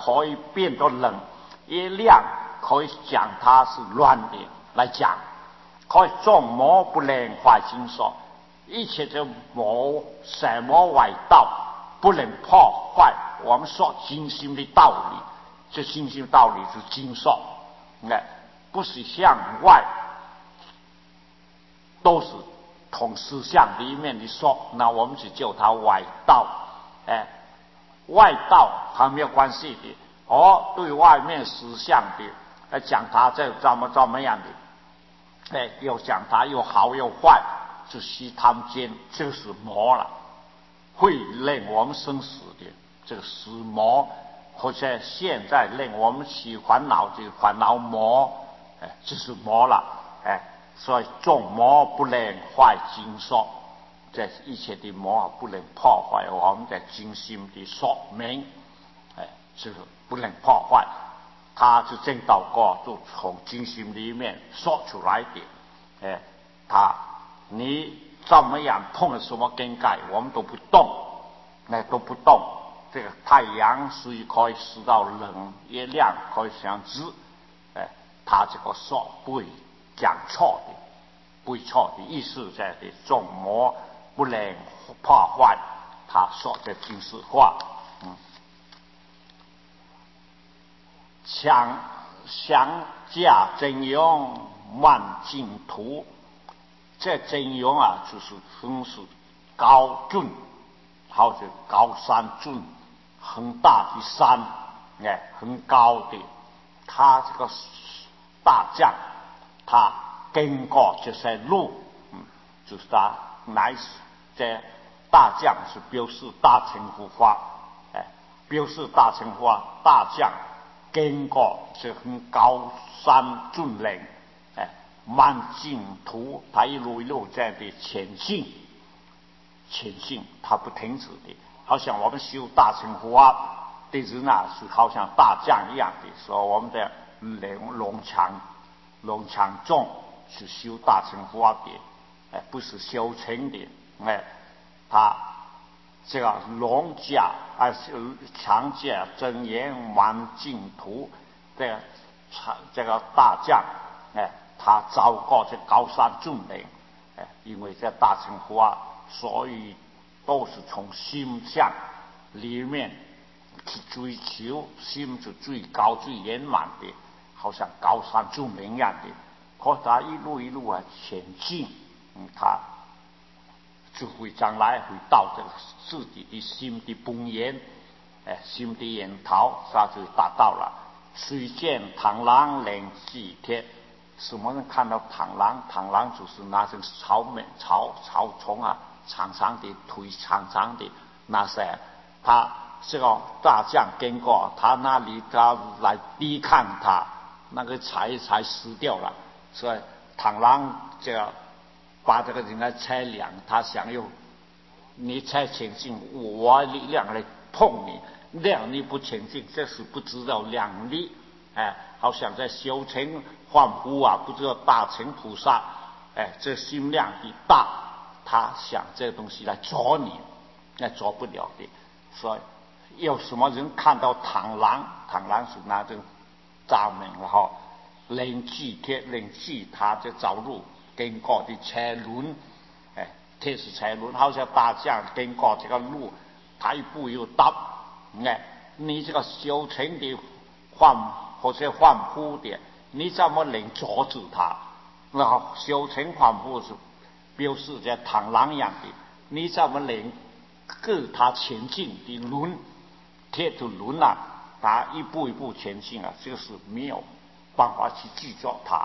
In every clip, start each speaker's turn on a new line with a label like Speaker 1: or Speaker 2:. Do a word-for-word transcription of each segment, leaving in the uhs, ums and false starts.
Speaker 1: 可以变作冷，月亮可以讲它是乱的来讲，可以众魔不能坏经说，一切的魔什么外道不能破坏我们说精心的道理，这精心的道理是经说，哎，不是向外，都是同思想里面的说，那我们就叫它外道，哎，外道还没有关系的，哦，对外面思想的来讲它这怎么怎么样的，哎，又讲它又好又坏，就是他们间就是魔了，会令我们生死的这个死魔，或者现在令我们起烦恼这个烦恼魔，哎，就是魔了，哎，所以众魔不能坏经说，这一切的魔不能破坏我们的精心的说明，哎，是不能破坏，他是正道过就从精心里面说出来的，哎，他你怎么样碰了什么根盖，我们都不动，那都不动。这个太阳所以可以使到冷，月亮可以相知，哎，他这个说不会讲错的，不会错的意思在的，众魔不能破坏他说的军事话，嗯，强降价真用万净土，这真用啊，就是很是高峻，好像高山峻，很大的山，哎，很高的，他这个大将，他经过这些路，嗯，就是他乃是这大将是表示大乘佛法，哎，表示大乘佛法，大将经过这很高山峻岭，哎，万净土，他一路一路这样的前进，前进，他不停止的。好像我们修大乘佛法的人啊，是好像大将一样的，说我们的龙龙强龙强众是修大乘佛法的，哎，不是修成的，哎，他这个龙甲啊，强甲真言万净土，这个这个大将，哎，他走过这高山峻岭，哎，因为这大乘佛法，所以都是从心相里面去追求，心是最高最圆满的，好像高山峻岭一样的。可他一路一路啊前进，嗯，他就会将来会到这个自己的心的本源，哎，心的源头，他就达到了。虽见螳螂能寄贴，什么人看到螳螂？螳螂就是那种草莓、草草丛啊。长长的腿，长长的那些，他这个大将经过他那里，他来抵抗他，那个才才死掉了。所以螳螂这个把这个人来测量，他想用你才前进，我力量来碰你，量你不前进，这是不知道量力，哎，好像在修成幻佛啊，不知道大乘菩萨，哎，这心量的大。他想这个东西来捉你，那捉不了的。所以有什么人看到螳螂，螳螂是那种照明，然后能记贴能记他就走路经过的车轮，哎，铁是车轮，好像大象经过这个路，他一步又踏，哎，你这个修成的幻或者幻佛的，你怎么能阻止他？然后修成幻佛是。表示这螳螂一样的，你怎么能跟他前进的轮，铁的轮啊，他一步一步前进啊，这个是没有办法去制作它。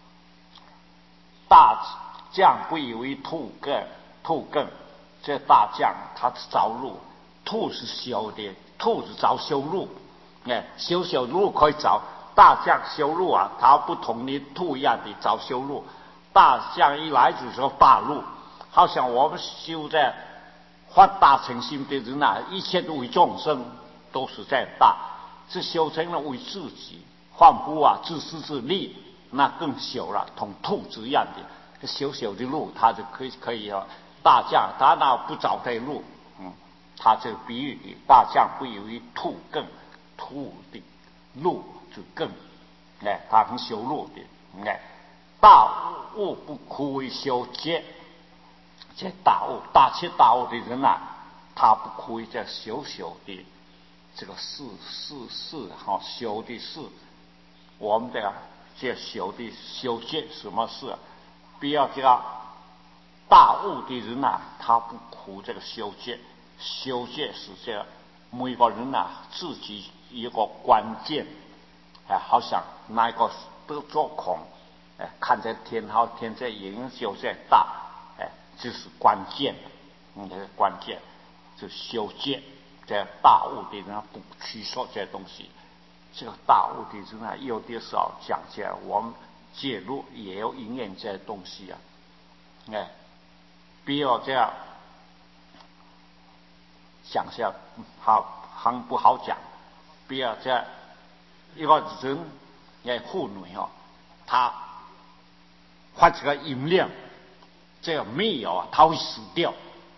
Speaker 1: 大将不以为兔更，兔更，这大将他走路，兔是修的，兔是找修路，哎，修修路可以找，大将修路啊，他不同的兔一样的找修路。大将一来就说大路，好像我们修在发大乘心的人啊，一切都为众生，都是在大。是修成了为自己，换不啊自私自利，那更修了，同兔子一样的小小的路，他就可以可以啊。大将他那不找对路，嗯，他这个比喻的大将不以为兔更， 土的路就更，哎，他很修路的，哎，大悟不可以修戒，这大悟大彻大悟的人啊，他不可以在修修的这个事事事哈修的事，我们这个这修的修戒什么事？不要这个大悟的人啊，他不苦这个修戒，修戒是这个每个人啊自己一个关键，哎，好像那个得做空，哎，看这天好天这影就在大，哎，这是关键，嗯，这是关键，就修戒。这大悟的人不去说这东西，这个大悟的人啊，有的时候讲起来，我们介入也有应验这东西啊，哎，不要这样想象，好很不好讲，不要这样一个人，哎，妇女哦，她发这个音量，这个没有啊，她会死掉。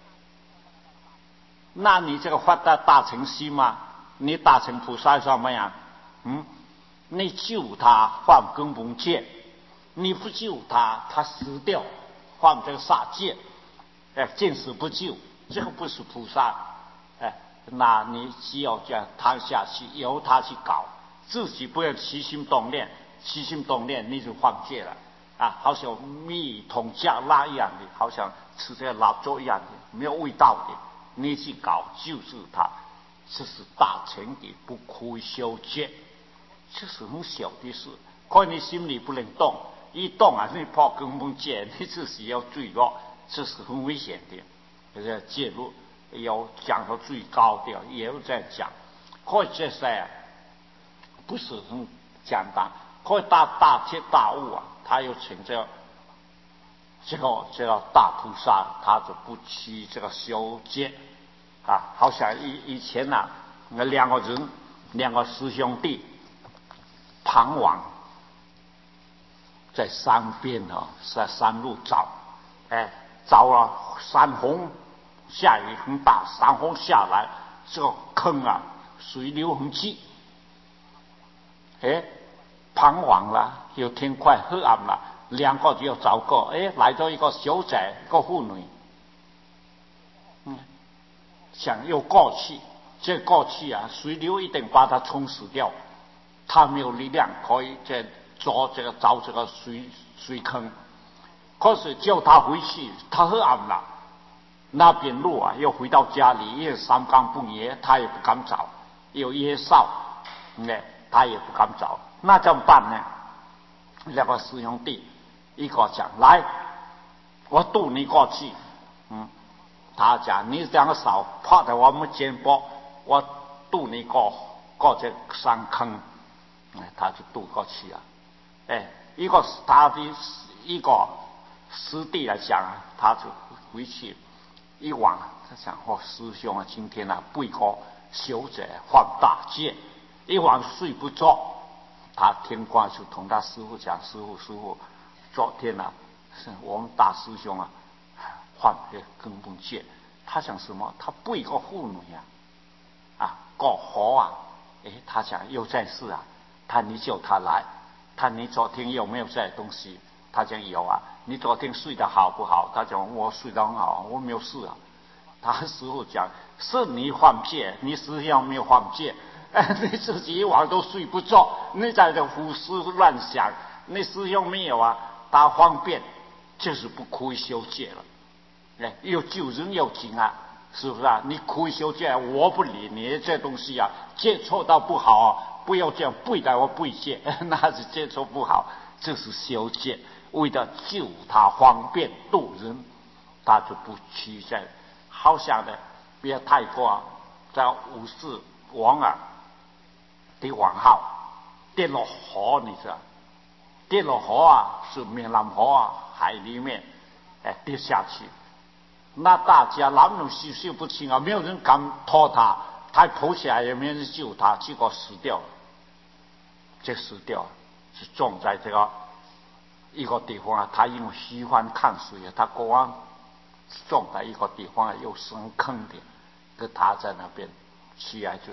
Speaker 1: 那你这个发到大乘心吗？你大乘菩萨什么样？嗯，你救他放根本戒，你不救他，他死掉，放这个杀戒，哎，见死不救，这个不是菩萨，哎，那你只要这样躺下去，由他去搞，自己不要起心动念，起心动念你就放戒了啊，好像蜜桶加蜡一样的，好像吃这个蜡烛一样的，没有味道的。你去搞就是他，这是大乘的不可以修戒，这是很小的事。可你心里不能动，一动啊，你破根本戒，你自己要坠落，这是很危险的。这个戒律要讲到最高的，也有在讲。可以这些啊，不是很简单。可以大大彻大悟啊，他又成这这个这个大菩萨，他就不去这个修戒。啊，好像以以前呐、啊，那两个人，两个师兄弟，唐王在山边啊，在山路找，哎，找了山洪，下雨很大，山洪下来，这个坑啊，水流很急，哎，彷徨了，又天快黑暗了，两个就要找个，哎，来到一个小宅，一个妇女，嗯。想要过去，这过去啊，水流一定把它冲死掉，他没有力量可以再捉这个找这个水水坑。可是叫他回去，他黑暗了，那边路啊，要回到家里，因为三更半夜，他也不敢找，有野兽，呢，他也不敢找，那怎么办呢？两个师兄弟，一个讲来，我渡你过去，嗯。他讲：“你两个手趴在我们肩膊，我渡你过过这山坑。”哎，他就渡过去了。哎，一个是他的一个师弟来讲啊，他就回去一晚，他想：“哦，师兄啊，今天啊，背个修者放大戒，一晚睡不着。”他天光就同他师傅讲：“师傅，师傅，昨天啊，是我们大师兄啊。”换这根本戒，他想什么？他背个妇女呀、啊，啊，过河啊，哎，他想又在事啊，他你叫他来，他你昨天有没有这东西？他讲有啊，你昨天睡得好不好？他讲我睡得很好，我没有事啊。他师傅讲是你犯戒，你实际上没有犯戒，哎，你自己一晚都睡不着，你在这胡思乱想，你师兄没有啊，他方便，就是不可以修戒了。哎，又救人又紧啊，是不是啊？你可以修戒，我不理你这东西啊，接触到不好、啊，不要这样背待我背戒，那是接触不好，这是修戒，为了救他方便度人，他就不去在。好像的，不要太过、啊，在五世王啊的王号跌落河，你知道？跌落河啊，是闽南河啊，海里面，哎，跌下去。那大家男女授受不亲啊，没有人敢拖他，他跑起来也没人救他，结果死掉了。这死掉是种在这个一个地方啊，他因为喜欢看水啊，他国王种在一个地方啊，有深坑的，跟他在那边起来就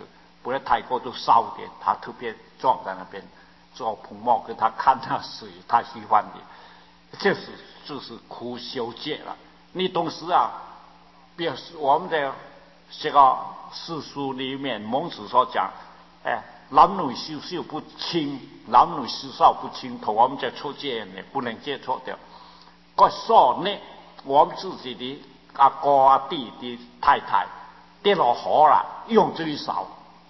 Speaker 1: 不要太过就烧点，他特别撞在那边做泡沫给他看那水，他喜欢的，这是就是苦修戒了。你同时啊，比如我们的这个世书里面，孟子所讲，哎，男女授受不亲，男女授受不亲，同我们在出戒呢不能接触的。个说呢，我们自己的阿哥阿弟的太太跌落河了，用这一勺，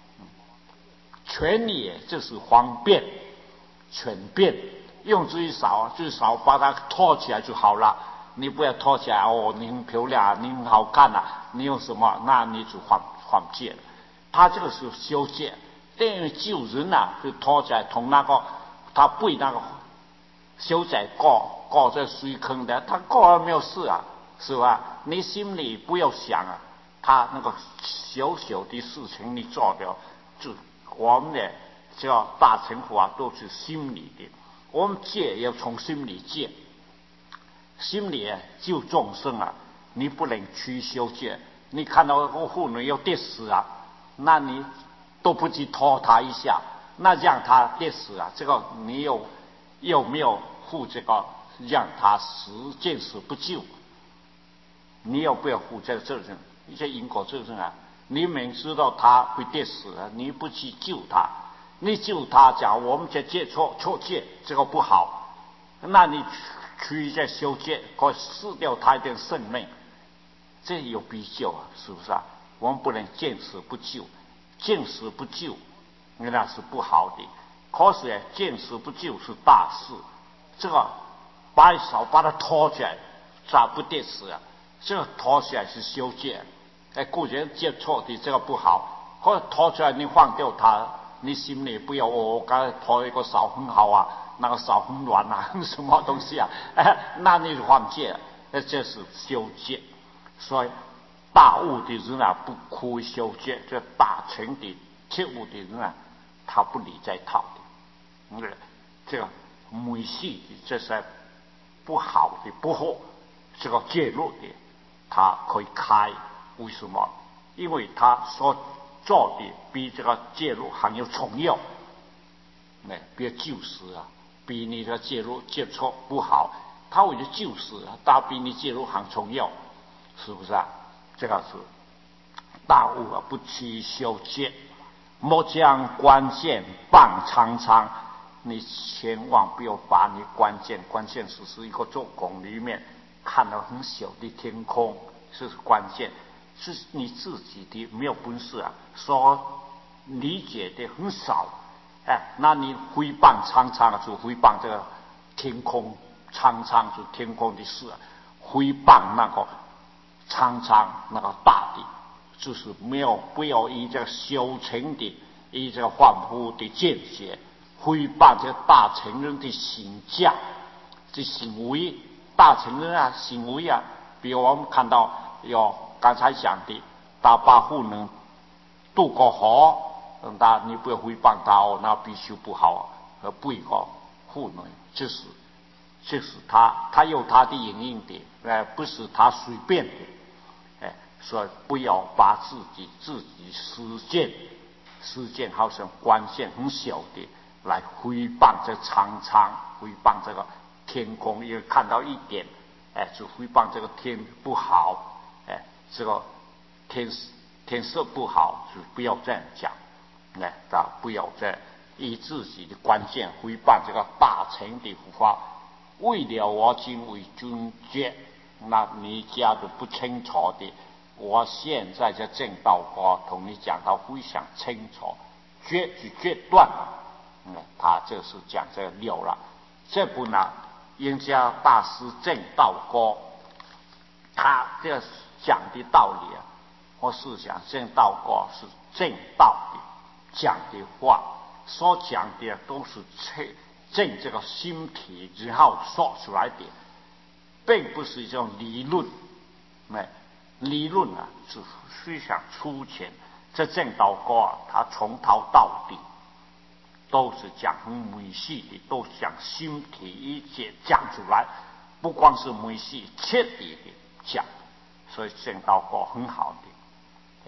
Speaker 1: 泉也就是方便，权便，用这一勺，这一勺把它托起来就好了。你不要拖起来哦，你很漂亮，你很好看呐、啊，你用什么？那你就犯犯戒了。他这个是修戒，等于救人呐、啊，就拖起来从那个他被那个修仔过过这水坑的，他过了没有事啊，是吧？你心里不要想啊，他那个小小的事情你做掉，就我们的叫大乘法都是心理的，我们戒要从心里戒。心里救众生啊，你不能去修戒。你看到个妇女要跌死啊，那你都不去拖她一下，那让她跌死啊，这个你有有没有负这个让她死见死不救？你要不要负这个责任？一些因果责任啊，你明知道她会跌死啊，你不去救她，你救她讲我们在戒错错戒，这个不好，那你去在修戒，可失掉他一点生命，这有必救啊，是不是啊？我们不能见死不救，见死不救，那是不好的。可是呢，见死不救是大事，这个把手把它拖起来，咋不跌死啊？这个拖起来是修戒，哎，固然接错的这个不好，或者拖出来你放掉它，你心里不要哦，刚才拖一个手很好啊。那个手很软啊，什么东西啊？哎，那你就犯戒了，这是修戒。所以大悟的人啊，不可以修戒；这大乘的切悟的人啊，他不理这套的。嗯，这个没戏的，这是不好的，不好这个戒律的，他可以开。为什么？因为他所做的比这个戒律还有重要。哎，别救死啊！比你的介入接触不好，他为了救死啊，他比你介入还重要，是不是啊？这个是大悟啊，不去修戒，莫将关键放长长。你千万不要把你关键，关键是是一个做工里面看到很小的天空，这是关键，是你自己的没有本事啊，所理解的很少。哎，那你挥棒苍苍就挥棒这个天空，苍苍就天空的事，挥棒那个苍苍那个大的，就是没有不要以这个修成的，以这个凡夫的见解，挥棒这个大乘人的形象，这行为，大乘人啊行为啊，比如我们看到有刚才讲的大把户能渡过河。那你不要诽谤他哦，那必须不好，和不一个妇女，这是，这是他，他有他的原因的，哎，不是他随便的，哎，所以不要把自己自己实践，实践好像关键很小的来诽谤这苍苍，诽谤这个天空，因为看到一点，哎，就诽谤这个天不好，哎，这个天天色不好，就不要这样讲。哎，大不要再以自己的关键诽谤这个大乘的佛法，为了我今为君戒，那你家都不清楚的。我现在在正道国同你讲到非常清楚，决就决断了。嗯，他这是讲这个了了。这部呢，应家大师正道国，他这讲的道理啊，我是想正道国是正道的。讲的话，所讲的都是正这个心体然后说出来的，并不是一种理论。哎，理论啊是非常粗浅。这正道歌啊，他从头到底都是讲很美细的，都讲心体一切讲出来，不光是美细，彻底的讲。所以正道歌很好的。哎，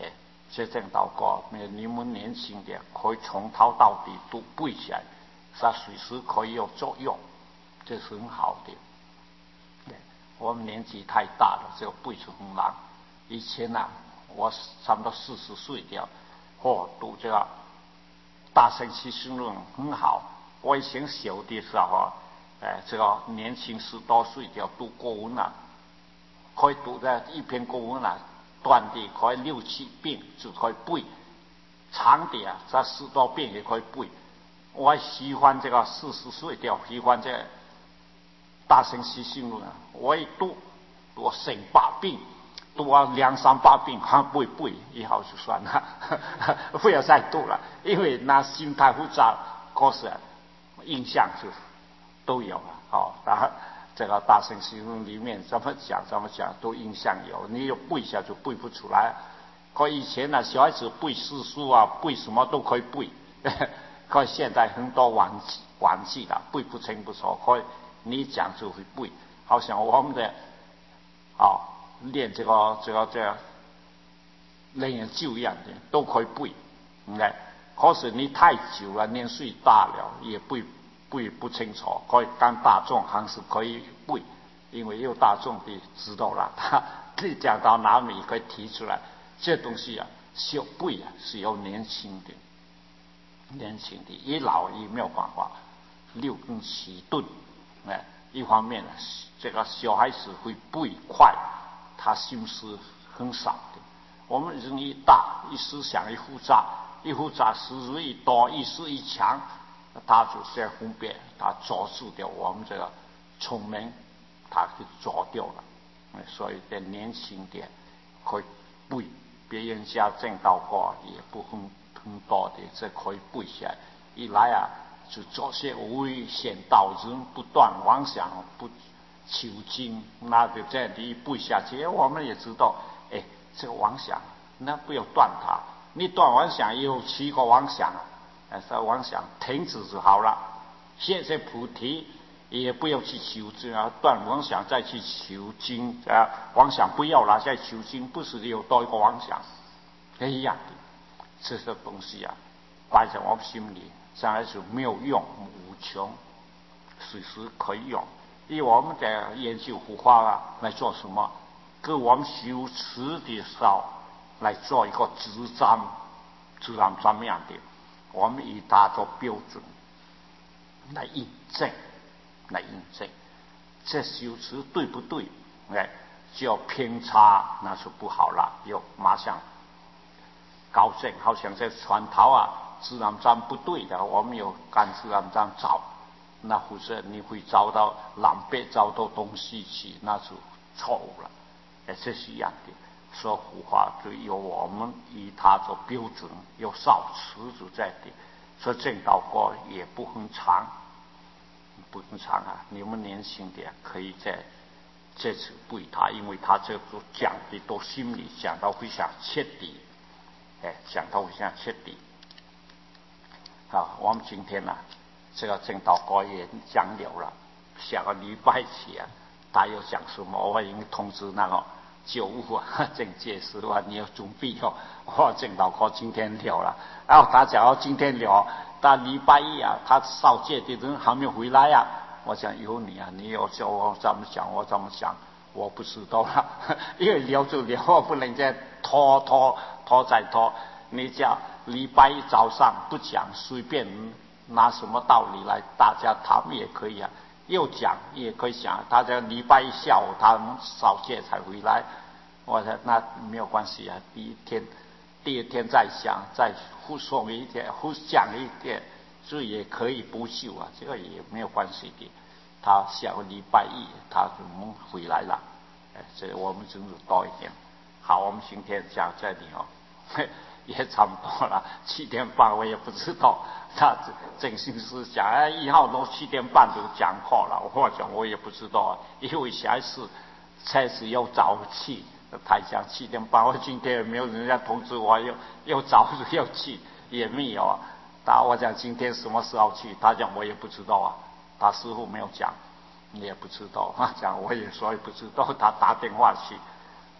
Speaker 1: 这正祷告，你们年轻的可以从头到底都背起来，它随时可以有作用，这是很好的。我们年纪太大了，这个背是很难。以前啊，我差不多四十岁了，哦，读这个大乘起信论很好。我以前小的时候，哎，这个年轻十多岁就读国文了，可以读的一篇国文了，短的可以六七遍就可以背，长的啊，在十多遍也可以背。我喜欢这个四十岁的，喜欢这个大乘起信论啊，我一读读成八遍。读啊两三百遍还不会背，以后就算了，不要再读了，因为那心太复杂，可是印象就都有了。哦，然后这个大乘起信论里面怎么讲怎么讲都印象有，你有背一下就背不出来。可以前呢，小孩子背诗书啊，背什么都可以背，可现在很多忘记忘记了，背不清不楚，可以你讲就会背，好像我们的哦。练这个这个这个练研究一样的都可以背，哎，可是你太久了，年岁大了也背背不清楚。可以当大众还是可以背，因为有大众的知道了，他你讲到哪里可以提出来。这东西啊，小背啊是要年轻的，年轻的，一老也没有办法。六根七顿，哎，一方面这个小孩子会背快。他心思很少的，我们人一大，一思想一复杂，一复杂思维一多，意识一强，他就在分别，他阻住掉我们这个聪明，他就阻掉了。所以在年轻点可以背，别人家正道过也不很很多的，这可以背下来。一来啊，就做些危险导人不断妄想不。求经，那就这样一步下去，我们也知道，哎，这个妄想，那不要断它。你断妄想有七个妄想，哎，这妄想停止就好了。现在菩提也不要去求经啊，断妄想再去求经啊，妄想不要了再求经，不是有多一个妄想，一样的。这些东西啊，摆在我们心里，将来是没有用，无穷，随时可以用。以我们在研究佛法啊，来做什么？跟我们修持的时候来做一个执章，执章怎么样的？我们以它做标准来印证，来印证这修持对不对？哎，只要偏差那是不好了，又马上高正。好像在传桃啊，自然章不对的，我们有干自然章找。那或者你会找到狼狈找到东西去，那就错误了。哎，这是一样的。说佛法就由我们以它做标准，有少持就在的。说正道过也不很长，不很长啊。你们年轻点可以在这次背它，因为他这个讲的都心里讲到非常彻底，哎，讲到非常彻底。好，我们今天呢、啊。这个正道过也讲了了，下个礼拜起啊，他又讲什么？我已经通知那个九五啊，正介师啊，你要准备哦。我正道过今天聊了，然后他讲到今天聊，但礼拜一啊，他少界的人还没有回来呀、啊。我想有你啊，你要叫我怎么讲，我怎么讲，我不知道了，因为聊就聊，我不能再拖拖拖再拖。你讲礼拜一早上不讲，随便。拿什么道理来大家谈也可以啊，又讲也可以讲。大家礼拜一下午他们少些才回来，我说那没有关系啊。第一天，第二天再讲，再复说一点，复讲一点，这也可以不修啊，这个也没有关系的。他下个礼拜一他就能回来了，哎，这我们真是多一点。好，我们今天讲这里哦。也差不多了，七点半我也不知道。他正心师讲，哎，以后都七点半就讲课了。我讲我也不知道，因为下一次才是要早起，他讲七点半，我今天也没有人家通知我要要早要去，也没有。他我讲今天什么时候去，他讲我也不知道啊，他师父没有讲，你也不知道。他讲我也说也不知道，他打电话去。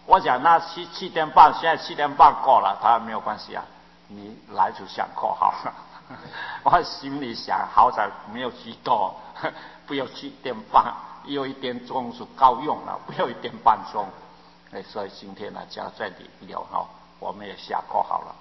Speaker 1: 我讲那七七点半，现在七点半过了，他没有关系啊，你来就上课好了。我心里想，好在没有去过，不要七点半，有一点钟是够用了，不要一点半钟。哎，所以今天呢，讲这里聊哈，我们也下课好了。